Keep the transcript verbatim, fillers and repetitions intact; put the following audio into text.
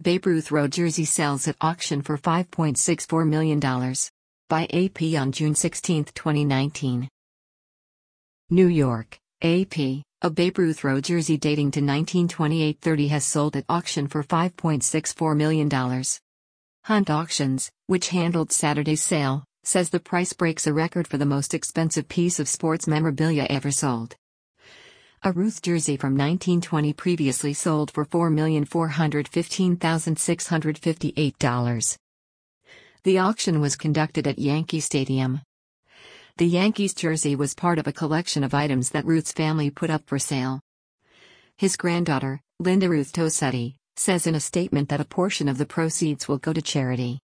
Babe Ruth road jersey sells at auction for five point six four million dollars. By A P on June sixteenth, twenty nineteen. New York, A P. A Babe Ruth road jersey dating to nineteen twenty-eight thirty has sold at auction for five point six four million dollars. Hunt Auctions, which handled Saturday's sale, says the price breaks a record for the most expensive piece of sports memorabilia ever sold. A Ruth jersey from nineteen twenty previously sold for four million four hundred fifteen thousand six hundred fifty-eight dollars. The auction was conducted at Yankee Stadium. The Yankees jersey was part of a collection of items that Ruth's family put up for sale. His granddaughter, Linda Ruth Tosetti, says in a statement that a portion of the proceeds will go to charity.